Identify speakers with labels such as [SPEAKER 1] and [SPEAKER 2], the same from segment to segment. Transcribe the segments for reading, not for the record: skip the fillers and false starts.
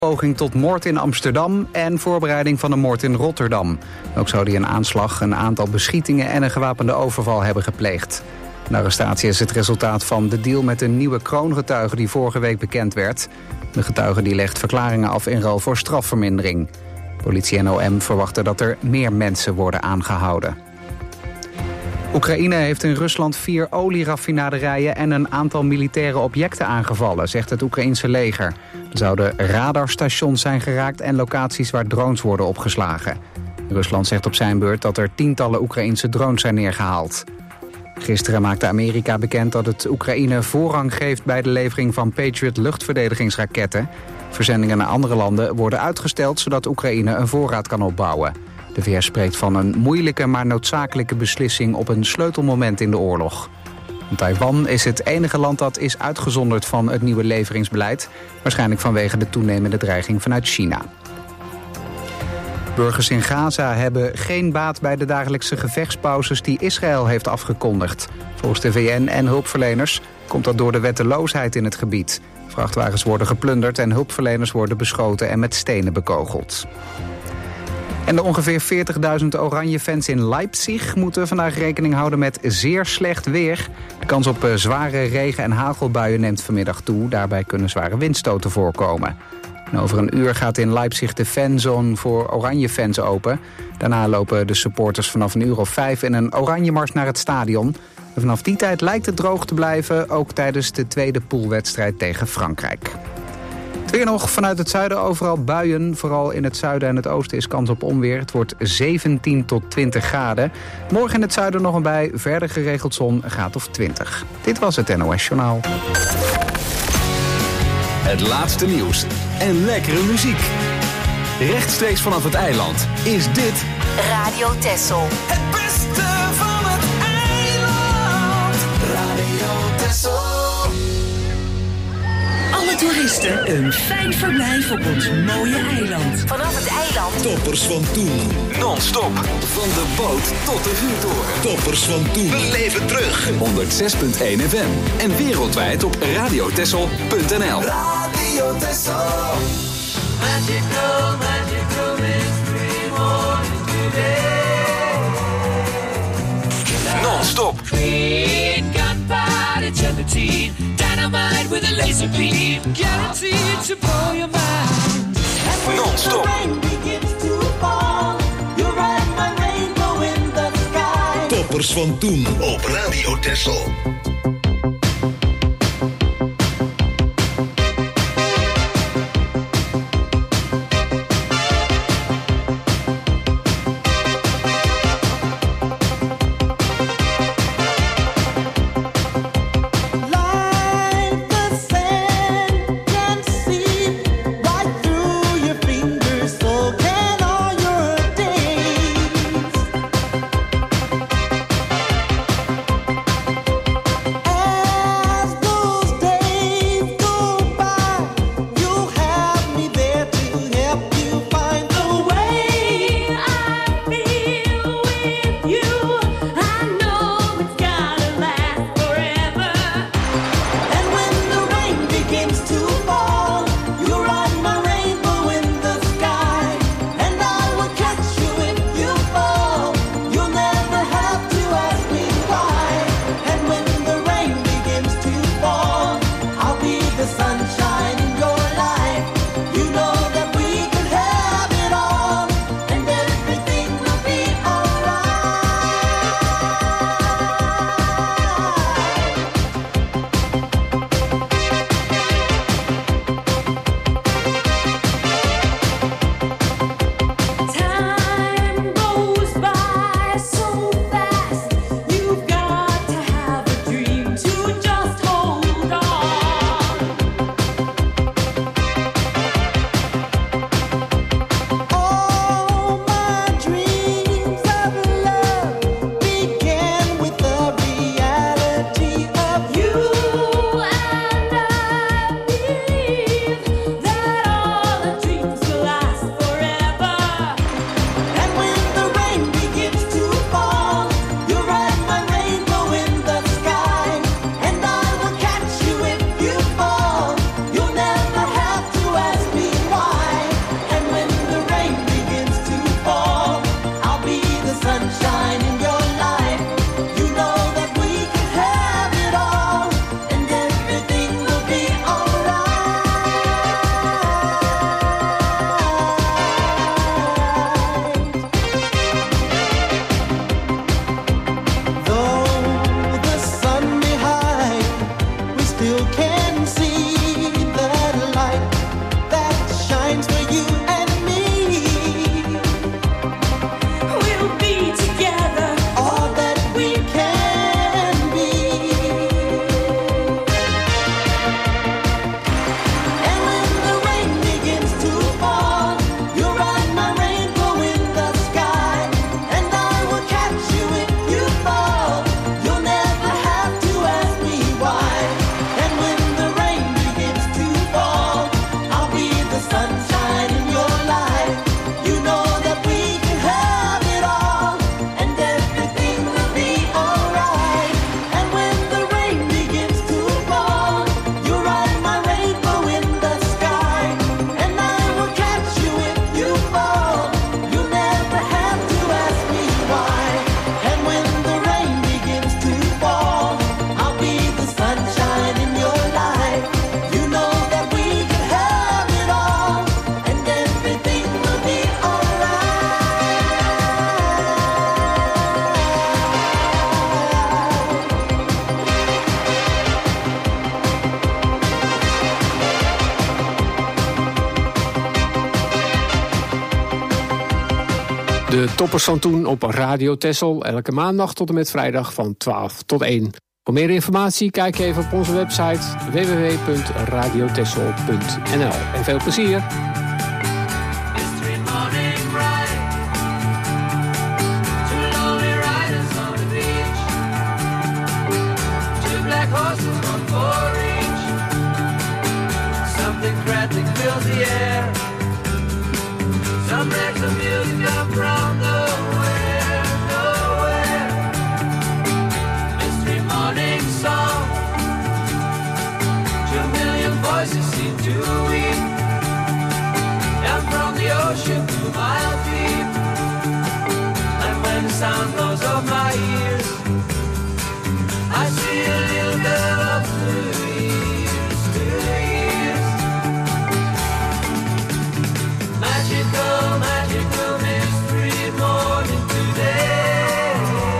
[SPEAKER 1] Poging tot moord in Amsterdam en voorbereiding van een moord in Rotterdam. Ook zou hij een aanslag, een aantal beschietingen en een gewapende overval hebben gepleegd. De arrestatie is het resultaat van de deal met een nieuwe kroongetuige die vorige week bekend werd. De getuige die legt verklaringen af in ruil voor strafvermindering. Politie en OM verwachten dat er meer mensen worden aangehouden. Oekraïne heeft in Rusland 4 olieraffinaderijen en een aantal militaire objecten aangevallen, zegt het Oekraïense leger. Er zouden radarstations zijn geraakt en locaties waar drones worden opgeslagen. Rusland zegt op zijn beurt dat er tientallen Oekraïense drones zijn neergehaald. Gisteren maakte Amerika bekend dat het Oekraïne voorrang geeft bij de levering van Patriot luchtverdedigingsraketten. Verzendingen naar andere landen worden uitgesteld zodat Oekraïne een voorraad kan opbouwen. De VS spreekt van een moeilijke maar noodzakelijke beslissing op een sleutelmoment in de oorlog. Taiwan is het enige land dat is uitgezonderd van het nieuwe leveringsbeleid, waarschijnlijk vanwege de toenemende dreiging vanuit China. Burgers in Gaza hebben geen baat bij de dagelijkse gevechtspauzes die Israël heeft afgekondigd. Volgens de VN en hulpverleners komt dat door de wetteloosheid in het gebied. Vrachtwagens worden geplunderd en hulpverleners worden beschoten en met stenen bekogeld. En de ongeveer 40.000 Oranje-fans in Leipzig moeten vandaag rekening houden met zeer slecht weer. De kans op zware regen- en hagelbuien neemt vanmiddag toe. Daarbij kunnen zware windstoten voorkomen. En over een uur gaat in Leipzig de fanzone voor Oranje-fans open. Daarna lopen de supporters vanaf een uur of 5 in een Oranje-mars naar het stadion. En vanaf die tijd lijkt het droog te blijven, ook tijdens de tweede poolwedstrijd tegen Frankrijk. Weer nog vanuit het zuiden overal buien. Vooral in het zuiden en het oosten is kans op onweer. Het wordt 17 tot 20 graden. Morgen in het zuiden nog een bui. Verder geregeld zon, een graad of 20. Dit was het NOS Journaal.
[SPEAKER 2] Het laatste nieuws en lekkere muziek. Rechtstreeks vanaf het eiland is dit
[SPEAKER 3] Radio Texel.
[SPEAKER 4] Het beste van het eiland. Radio Texel.
[SPEAKER 3] Alle toeristen een fijn verblijf op ons mooie eiland. Vanaf het eiland.
[SPEAKER 5] Toppers van toen.
[SPEAKER 2] non-stop. Van de boot tot de vuurtoren.
[SPEAKER 5] Toppers van toen.
[SPEAKER 2] We leven terug. 106.1 FM. En wereldwijd op radiotessel.nl.
[SPEAKER 4] Radio Texel. Magical, magical mystery morning today.
[SPEAKER 2] Non-stop.
[SPEAKER 4] Green gunpowder gelatine. Dynamite with a laser beam. Guaranteed to blow your mind.
[SPEAKER 2] Non-stop.
[SPEAKER 5] Toppers van toen op Radio Texel.
[SPEAKER 6] De toppers van toen op Radio Texel, elke maandag tot en met vrijdag van 12 tot 1. Voor meer informatie kijk even op onze website www.radiotexel.nl. En veel plezier!
[SPEAKER 4] Fills the air. Some rags of music come from nowhere, nowhere. Mystery morning song. 2 million voices seem to weep. Down from the ocean to mile deep. And when the sound goes off my ears, I see a little girl of 2 years, 2 years. Magical, magical mystery morning today.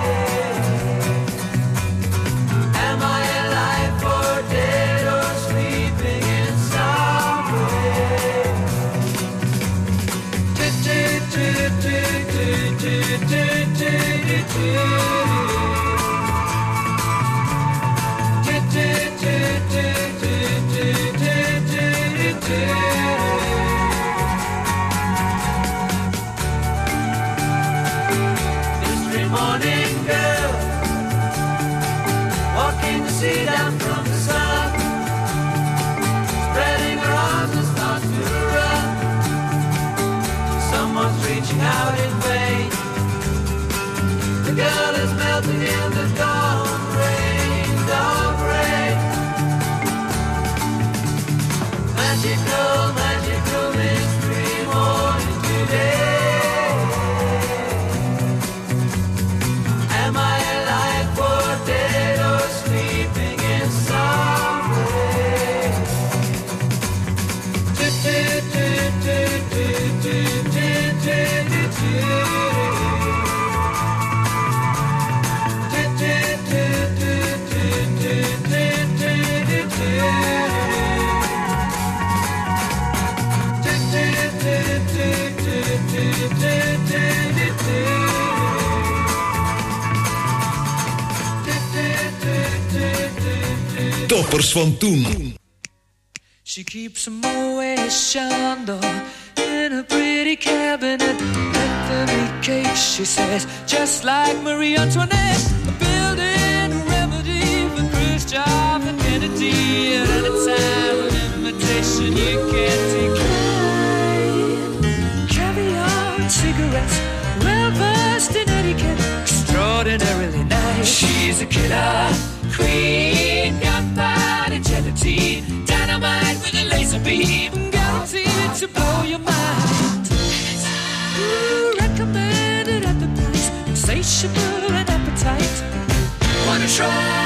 [SPEAKER 4] Am I alive or dead or sleeping in some way? Mystery morning girl, walking the sea down from the sun, spreading her arms and starts to run. Someone's reaching out in vain. The girl is melting in the dawn rain, dawn rain. Magical, magical mystery morning today. Am I alive or dead or sleeping in some way?
[SPEAKER 5] Toppers van toen.
[SPEAKER 4] She keeps a Moet Chandon in a pretty cabinet. Anthony cake, she says, just like Marie Antoinette. A building remedy for Khrushchev and Kennedy. At any time, an invitation you can't decline. Caviar and cigarettes, well versed in etiquette, extraordinarily nice. She's a killer queen, gunpowder gelatine, dynamite with a laser beam, guaranteed to blow your mind. Ooh, recommended at the price, insatiable and appetite. Wanna try?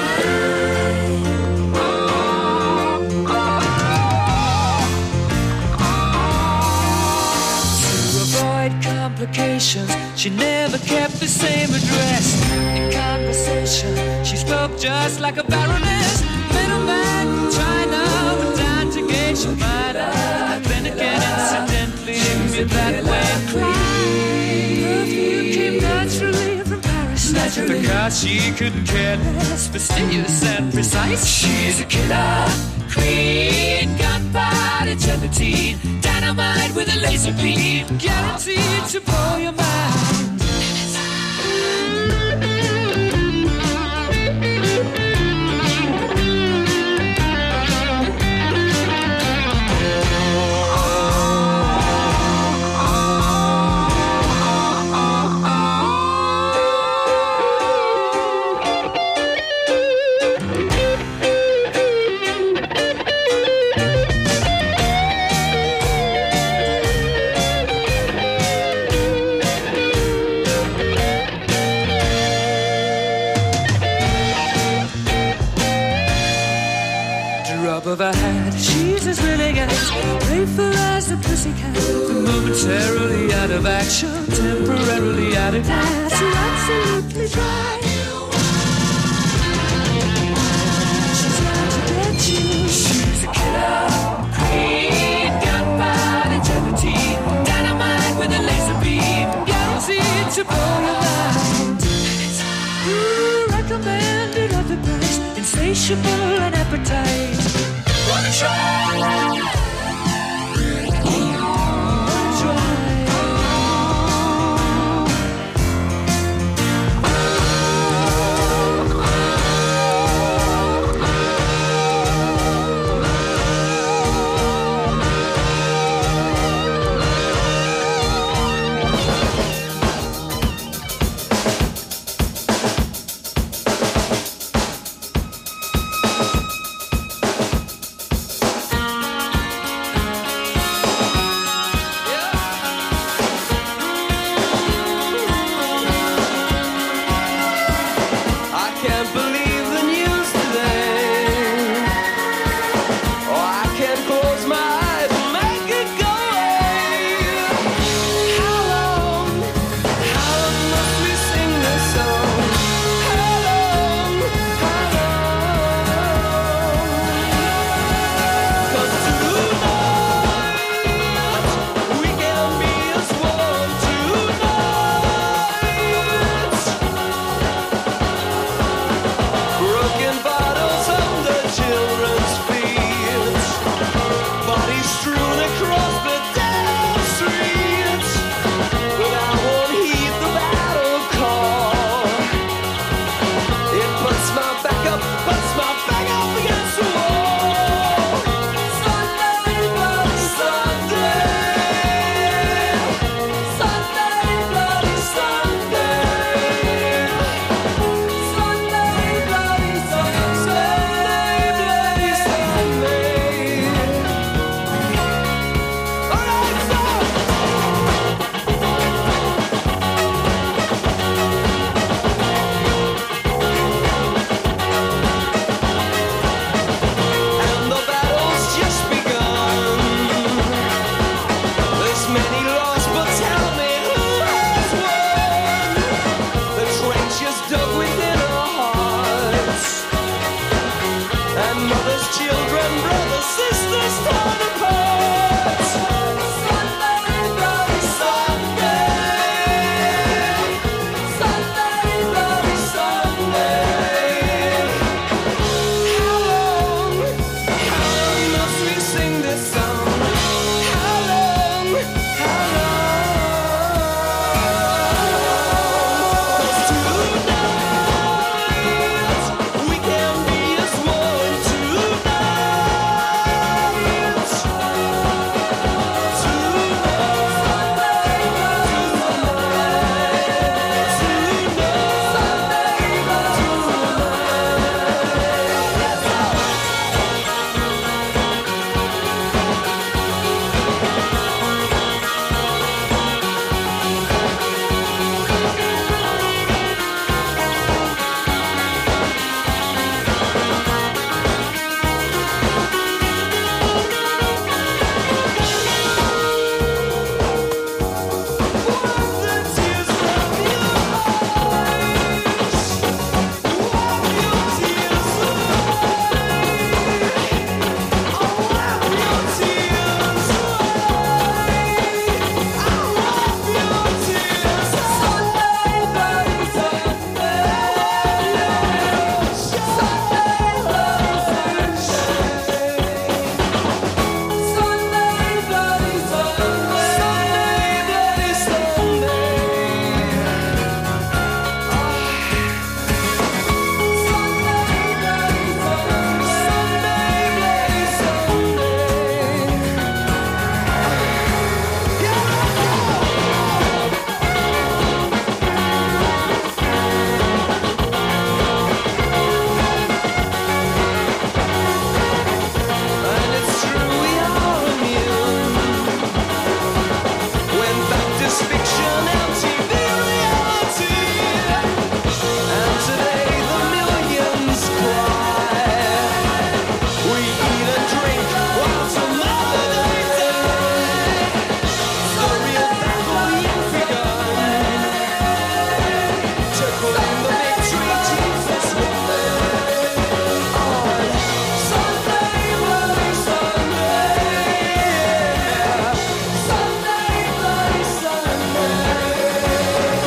[SPEAKER 4] To avoid complications, she never kept the same address. In conversation, she spoke just like a baroness. Middleman from China went down to gauge your minor. Then again, incidentally, me that way. Perfume came naturally from Paris. Because she couldn't care less, fastidious and precise. She's a killer queen, gunpowder gelatine, dynamite with a laser beam, guaranteed to blow your mind. Of a hat, she's as willing as playful as a pussycat. Momentarily out of action, temporarily out of gas. You're absolutely dry. She's out to get you. She's a killer queen, gunpowder gelatine, dynamite with a laser beam. insatiable an appetite. Wanna try?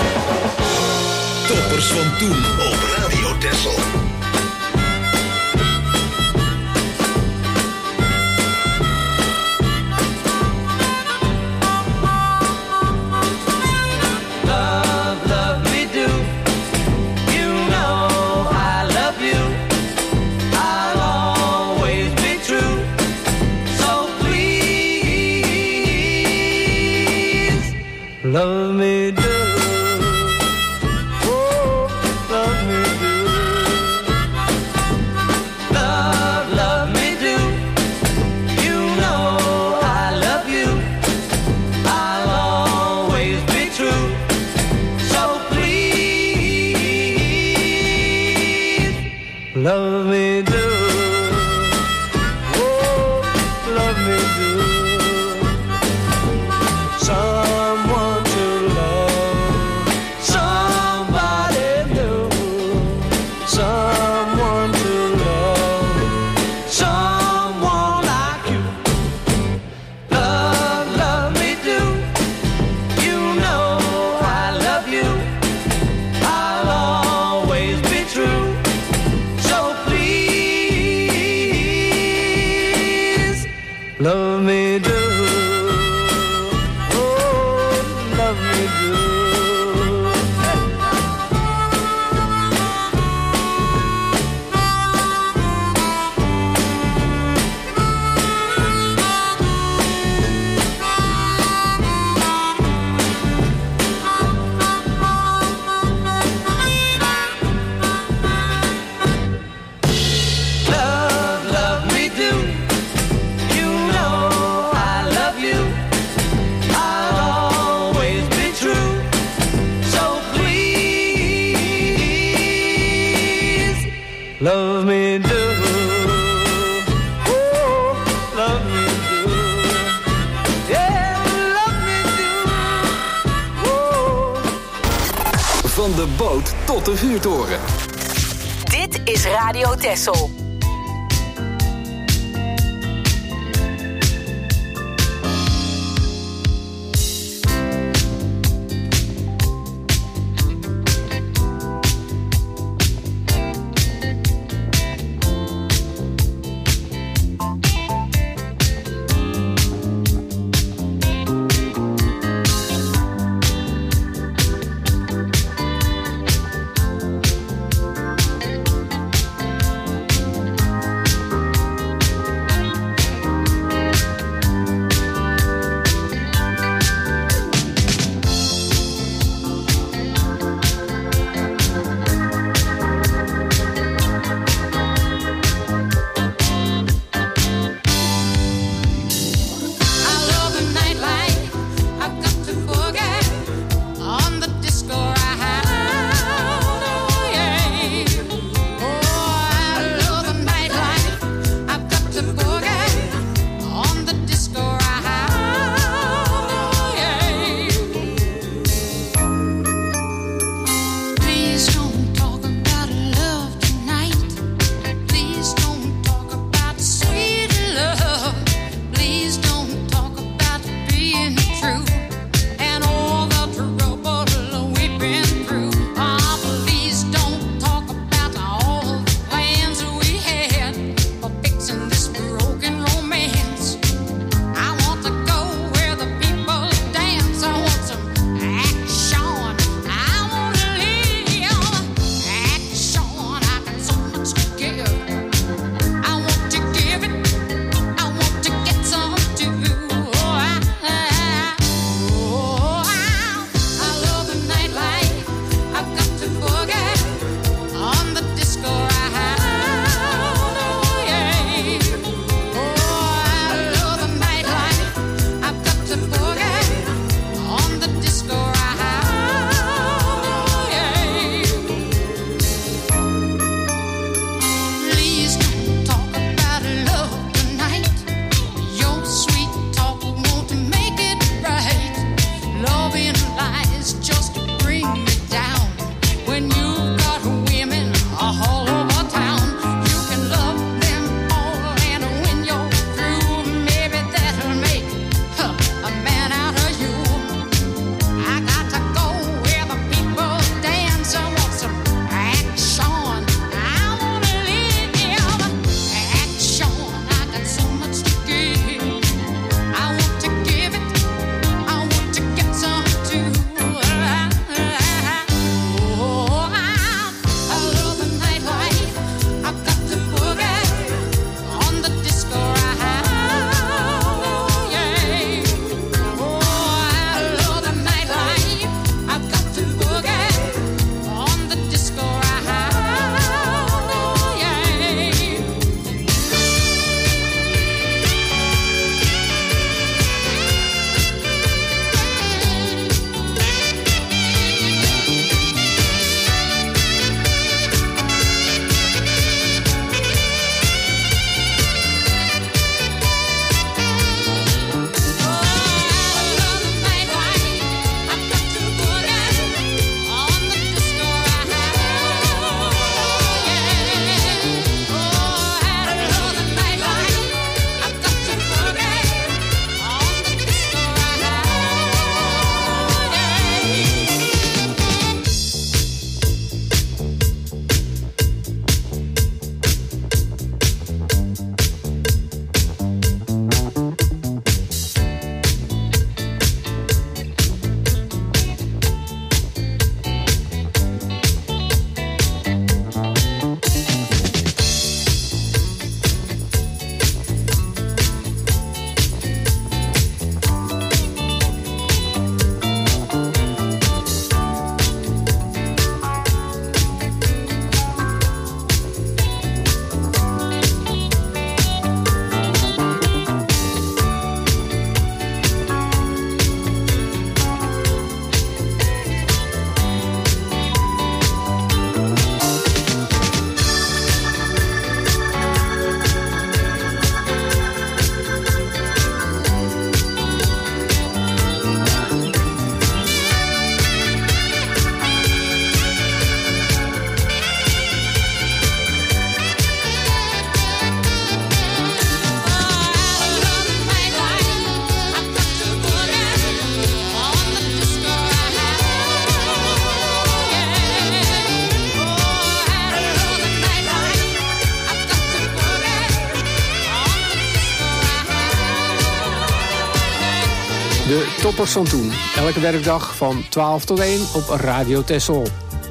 [SPEAKER 5] Toppers van toen op Radio Texel.
[SPEAKER 4] Love me do. Oh, love me do. Love me do. You know I love you. I'll always be true. So please, love me do. Oh, love me do. Someone to love, somebody new. Someone to love, someone like you. Love me do. You know I love you. I'll always be true. So please, love me do. Love me do. Oh, love me do. Yeah, love me do. Oh.
[SPEAKER 2] Van de boot tot de vuurtoren.
[SPEAKER 3] Dit is Radio Texel.
[SPEAKER 6] De toppers van toen. Elke werkdag van 12 tot 1 op Radio Texel.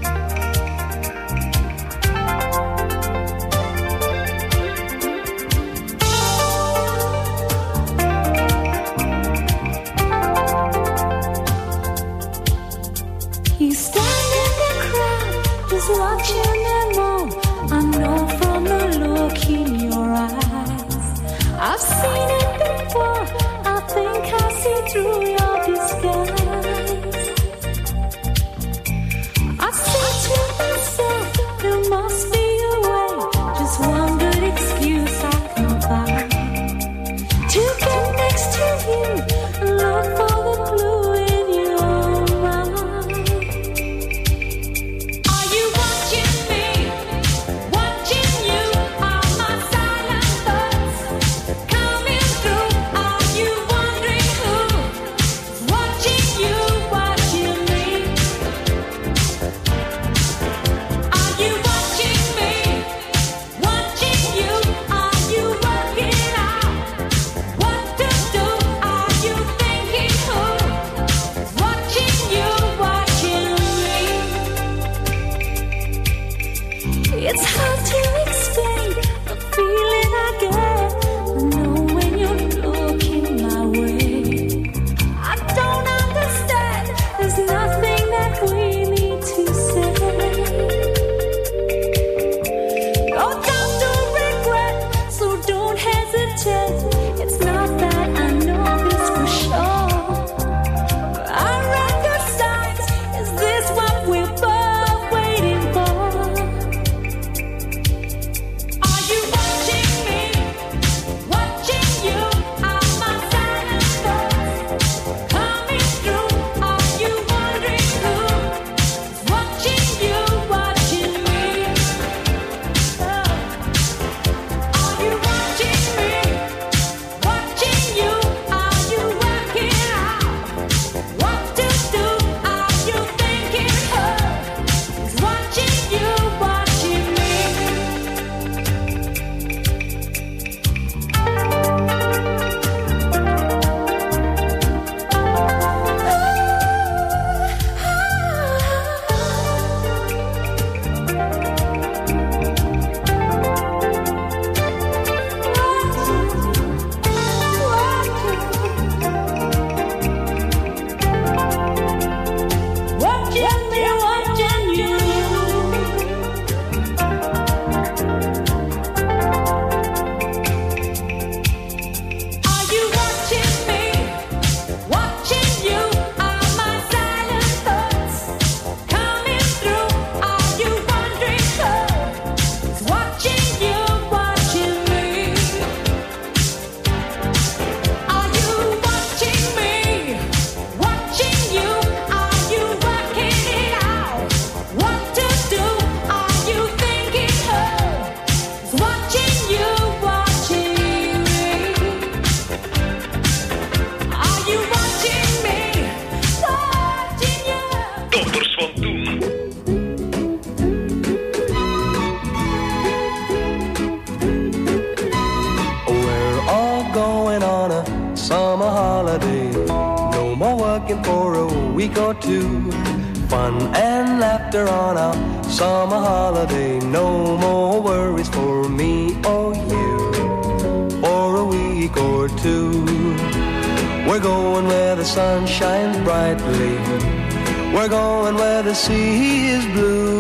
[SPEAKER 7] We're going where the sea is blue.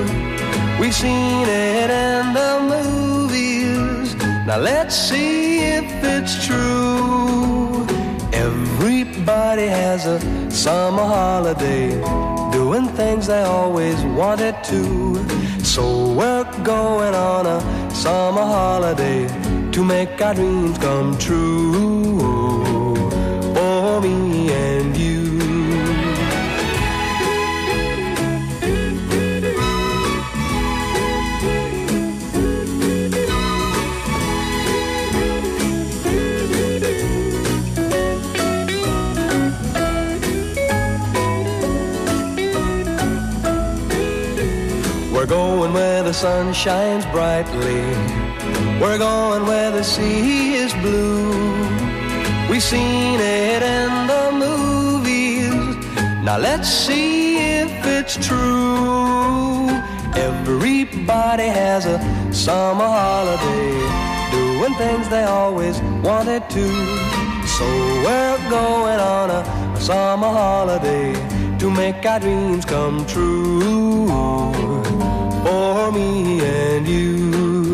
[SPEAKER 7] We've seen it in the movies. Now let's see if it's true. Everybody has a summer holiday, doing things they always wanted to. So we're going on a summer holiday to make our dreams come true. For me and you. We're going where the sun shines brightly. We're going where the sea is blue. We've seen it in the movies. Now let's see if it's true. Everybody has a summer holiday, doing things they always wanted to. So we're going on a summer holiday to make our dreams come true. For me and you.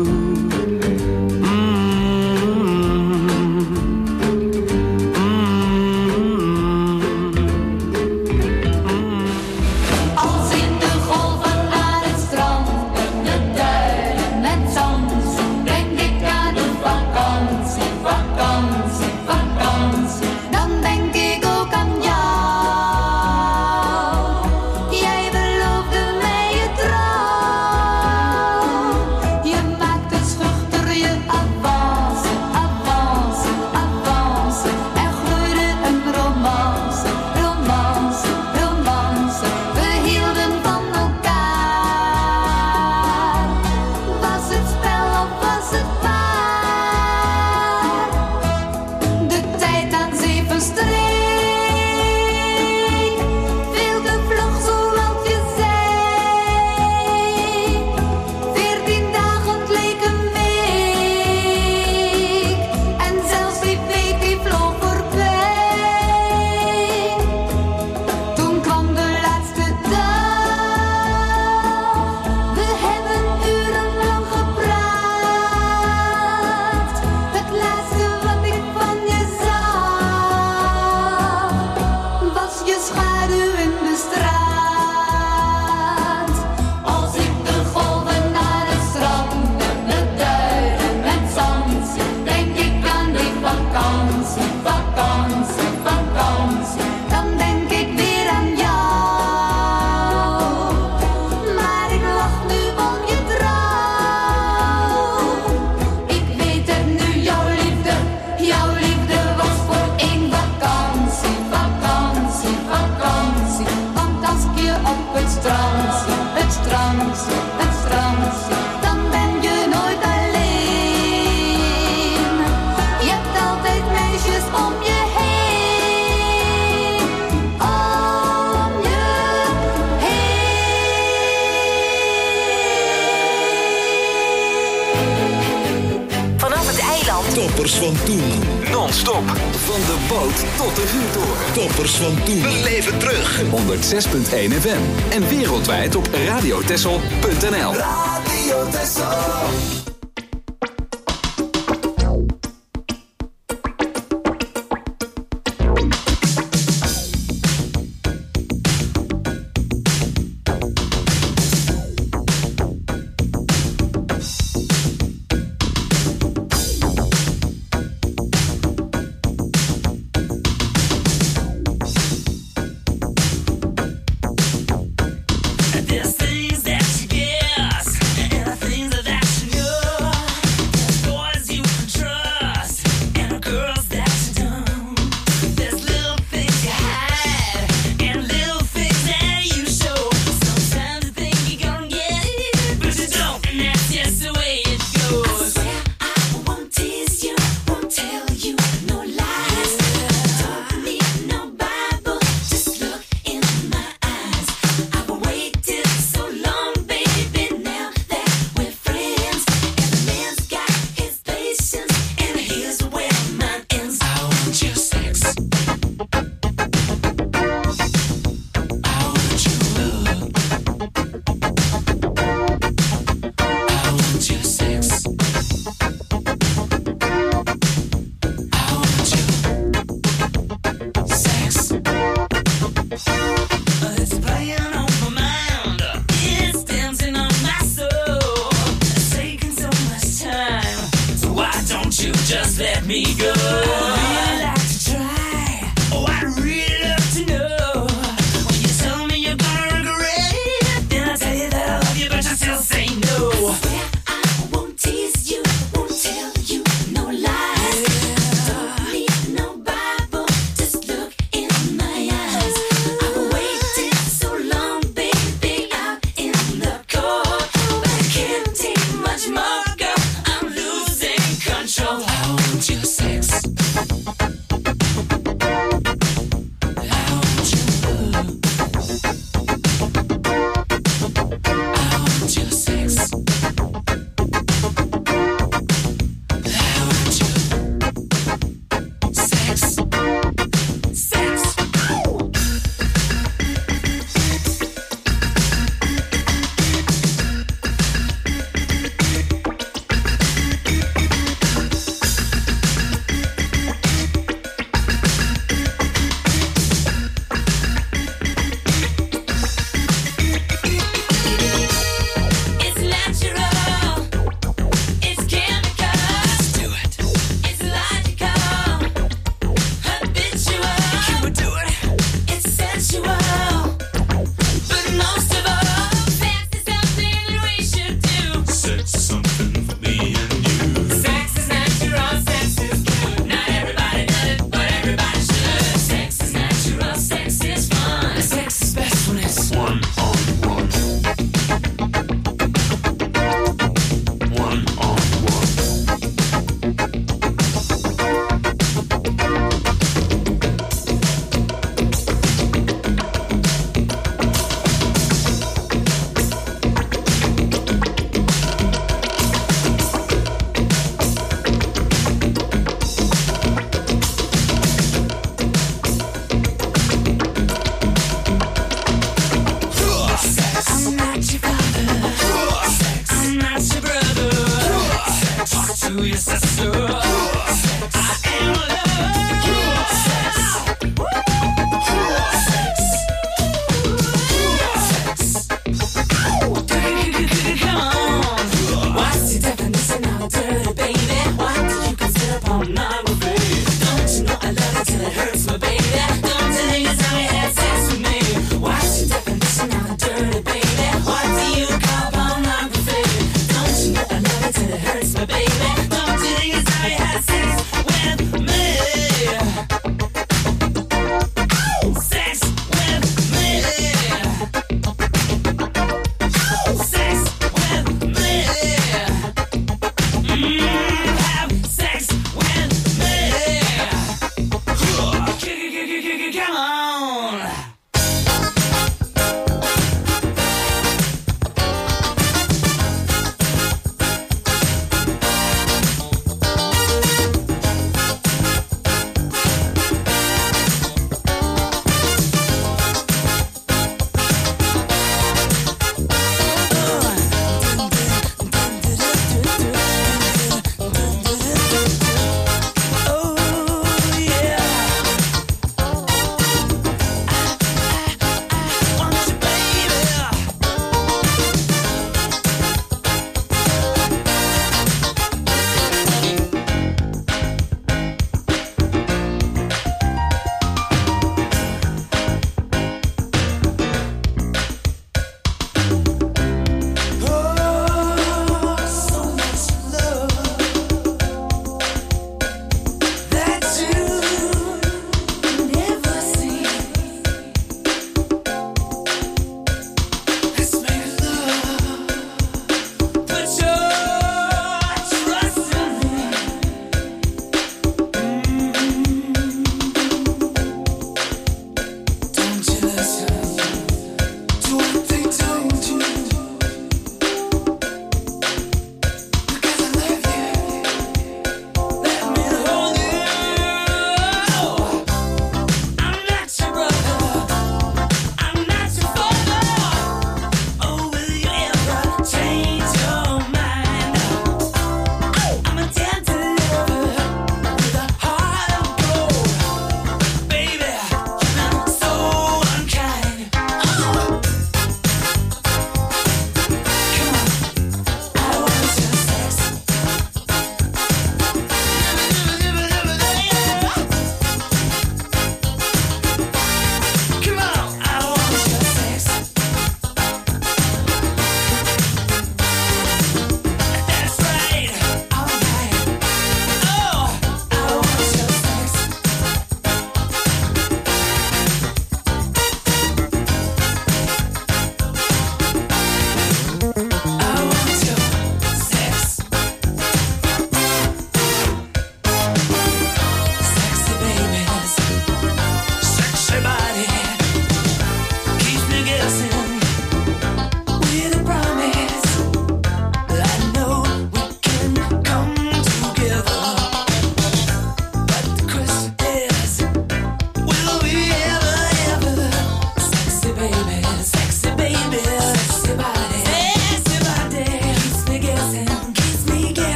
[SPEAKER 5] Toppers van toen.
[SPEAKER 2] Non-stop. Van de boot tot de vuurtoren.
[SPEAKER 5] Toppers van toen. We leven terug.
[SPEAKER 2] 106.1 FM. En wereldwijd op radiotessel.nl.
[SPEAKER 5] Radio Tessel.
[SPEAKER 8] There's things that you guess, and things that you know.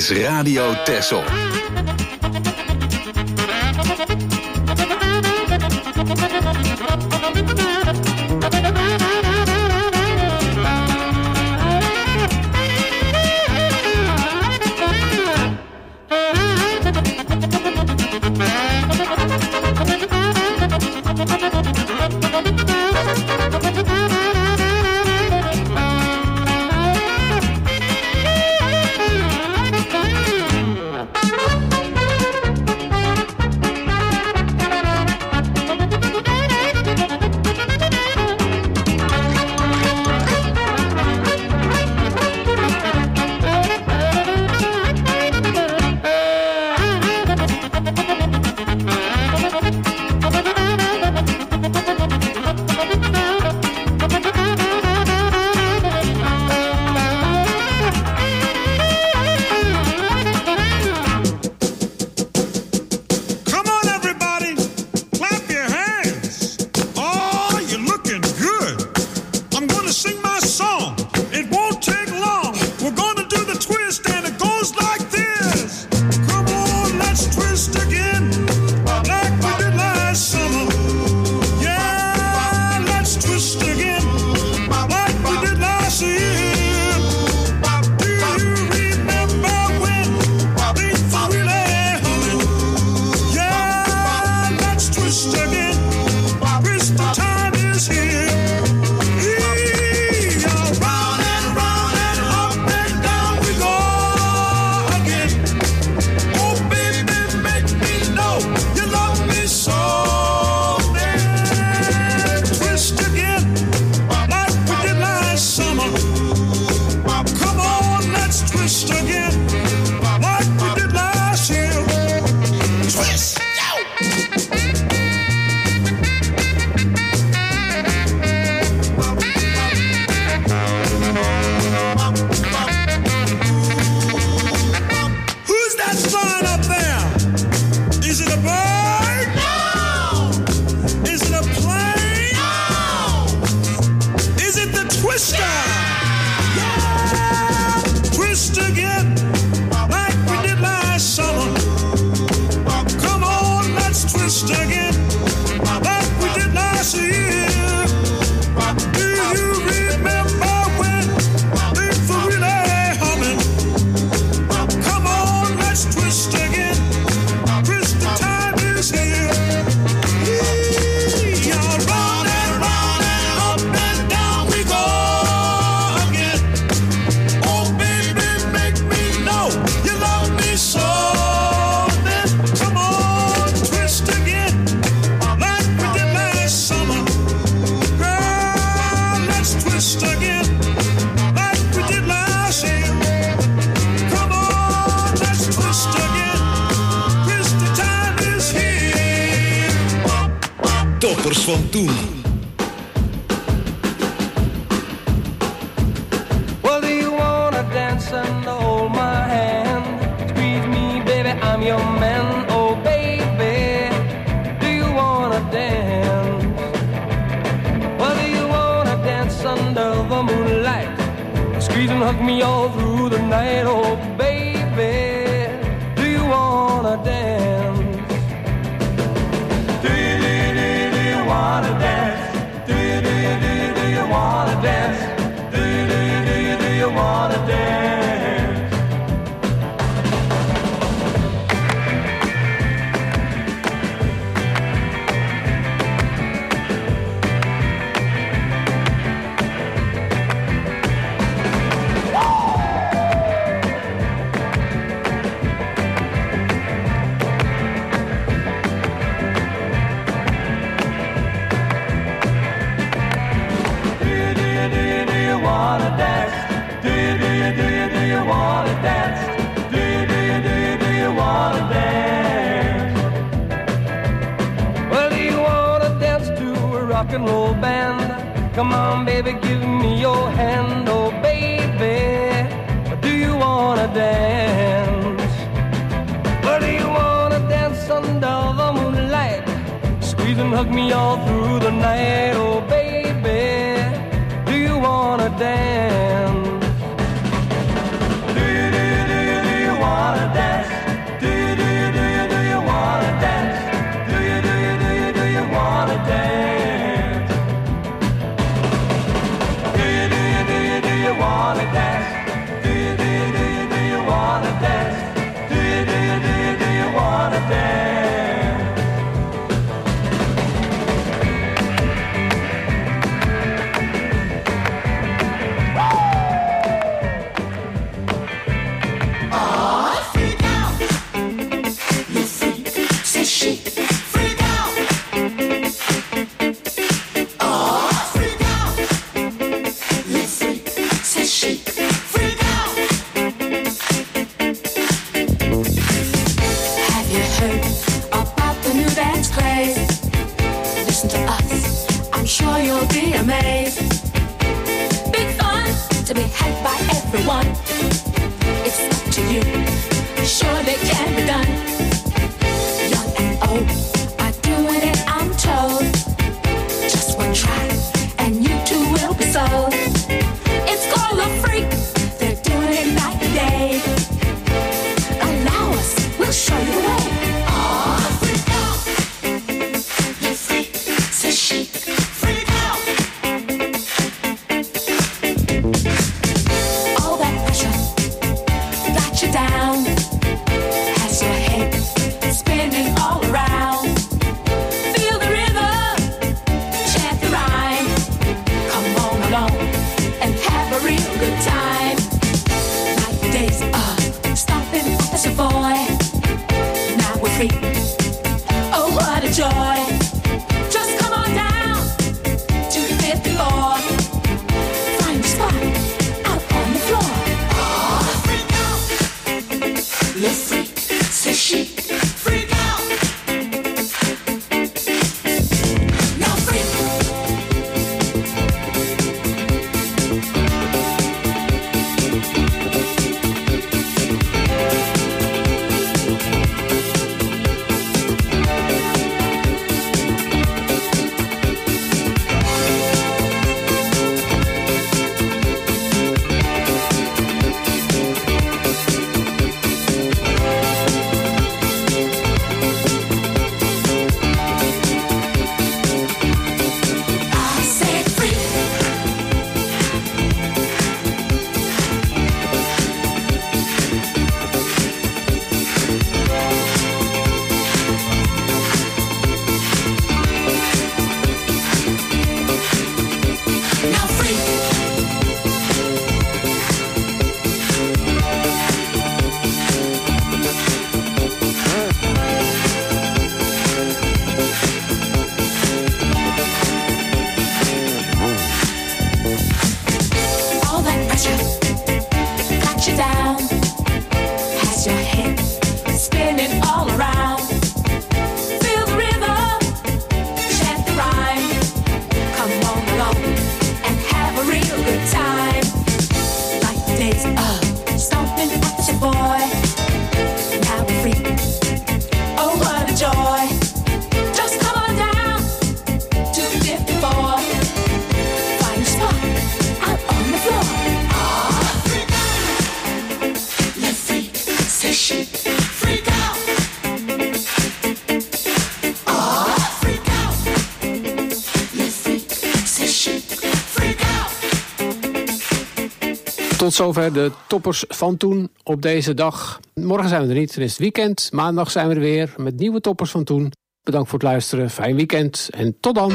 [SPEAKER 2] is Radio Texel.
[SPEAKER 5] Toppers van toen.
[SPEAKER 7] Well, do you wanna dance and hold my hand? Squeeze me, baby, I'm your man. Oh, baby, do you wanna dance? Well, do you wanna dance under the moonlight? Squeeze and hug me all through the night. Oh, baby, do you wanna dance? Do you wanna dance? Do you wanna dance? Do you wanna dance? Rock and roll band, come on baby, give me your hand. Oh baby, do you wanna dance? Or do you wanna dance under the moonlight? Squeeze and hug me all through the night. Oh baby, do you wanna dance? Do you wanna
[SPEAKER 8] heard about the new dance craze? Listen to us, I'm sure you'll be amazed. Big fun to be had by everyone. It's up to you, surely can be done. Young and old are doing it, I'm told. Just one try and you too will be sold. It's called a freak, they're doing it night and day. Allow us, we'll show you the way. Oh, freak out, you freak, says she. Freak out. All that pressure got you down. Has your head spinning all around. Feel the rhythm, chant the rhyme. Come on along and have a real good time. Like the days of stomping the Savoy. Now we're free. Oh, what a joy. Just come on down to the 5th floor. Find a spot out on the floor. Oh, freak out. Le freak, c'est chic. Freak out. Now freak. I said freak. Now freak. All that pressure got you down. Has your head spinning all around. Feel the rhythm, chant the rhyme. Come on along and have a real good time. Like the days of stomping at the Savoy. Now we're free. Oh, what a joy. Just come on down to 54. Find a spot out on the floor. Ah, freak out. Le freak, c'est chic. Freak out. Ah, freak out. Le freak, c'est chic. Freak out.
[SPEAKER 6] Tot zover de toppers van toen op deze dag. Morgen zijn we er niet, dan is het weekend. Maandag zijn we er weer met nieuwe toppers van toen. Bedankt voor het luisteren, fijn weekend en tot dan.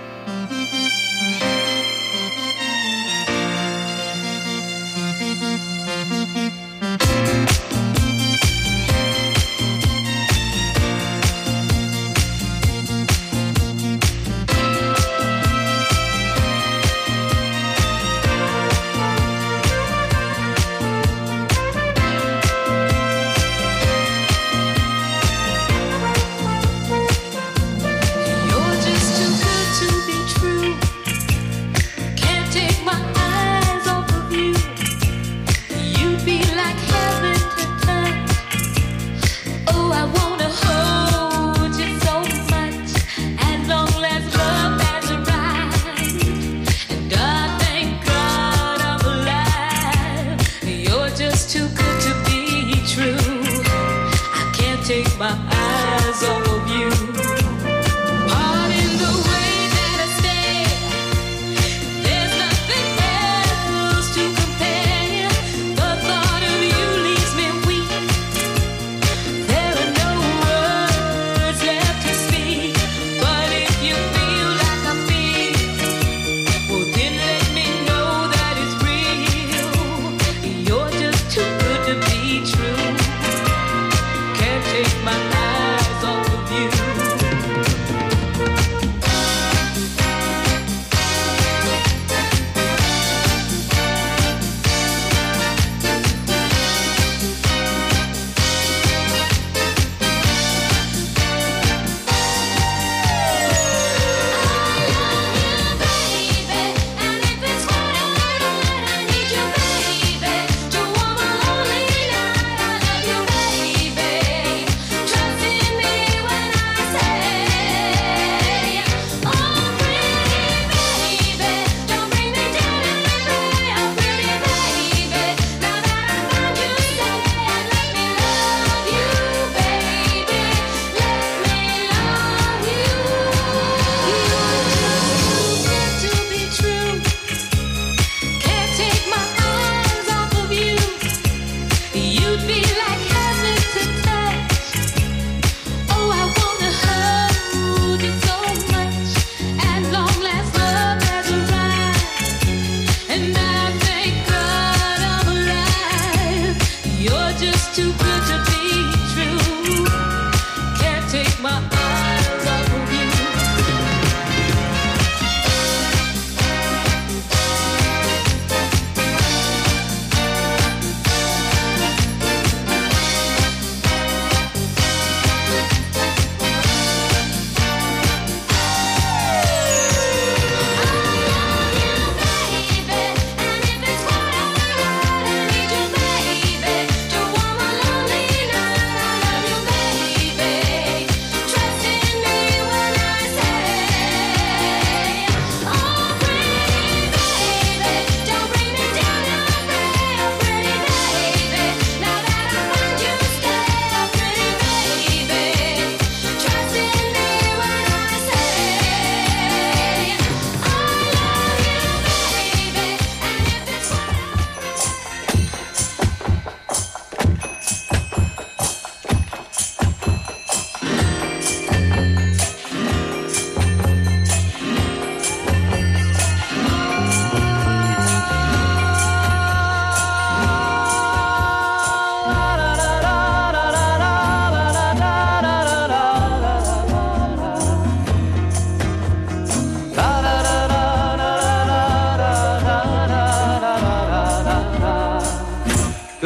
[SPEAKER 4] You're just too good to be true. Can't take my eyes off of you. You'd be like heaven to touch. Oh, I wanna hold you so much. As long as love has arrived, and I thank God I'm alive. You're just too good to be true. I can't take my eyes off of you. Pardon the way that I stay. There's nothing else to compare. The thought of you leaves me weak. There are no words left to speak. But if you feel like I feel, well then let me know that it's real. You're just too good to be true. Can't take my eyes off of you.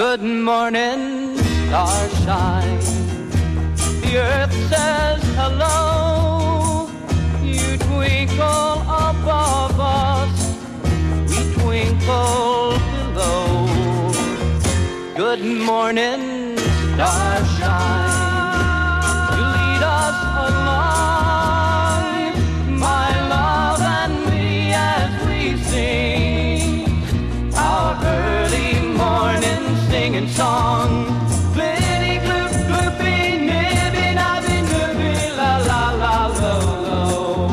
[SPEAKER 7] Good morning, starshine. The earth says hello. You twinkle above us, we twinkle below. Good morning, starshine. You lead us along, my love and me, as we sing our early morning singing song. Blitty gloop gloopy, nibby nabby nooby, la la la lo lo.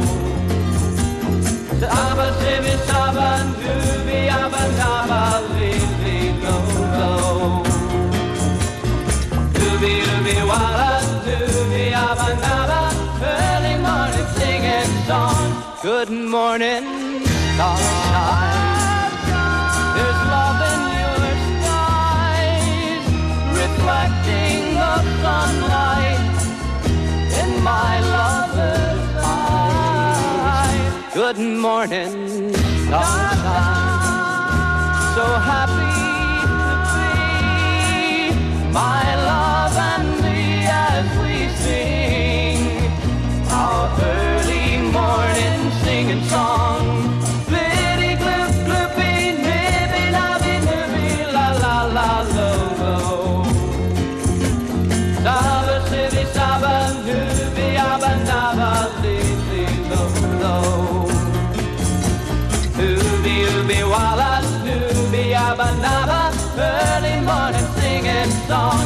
[SPEAKER 7] Abba sibby sabba dooby abba nabba li li lo lo. Dooby dooby walla dooby abba nabba, early morning singing song. Good morning, starshine. There's love in your skies, reflecting the sunlight in my lover's eyes. Good morning, sunshine. So happy to be, my love and me, as we sing our early morning singing song. Blitty gloop gloopy, nibby nabby nooby, la la la lo lo. Saba sibby saba nooby abba nabba li li lo lo. Ooby ooby walla nooby abba nabba, early morning singing song.